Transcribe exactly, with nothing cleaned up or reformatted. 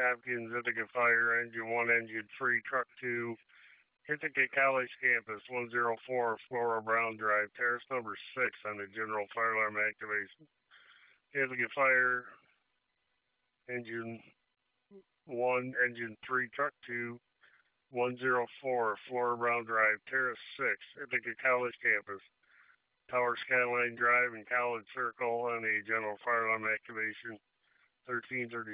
Hopkins, Ithaca Fire, Engine one, Engine three, Truck two, Ithaca College Campus, one oh four, Flora Brown Drive, Terrace number six on the general fire alarm activation. Ithaca Fire, Engine one, Engine three, Truck two, one oh four, Flora Brown Drive, Terrace six, Ithaca College Campus, Tower Skyline Drive and College Circle on a general fire alarm activation, thirteen thirty.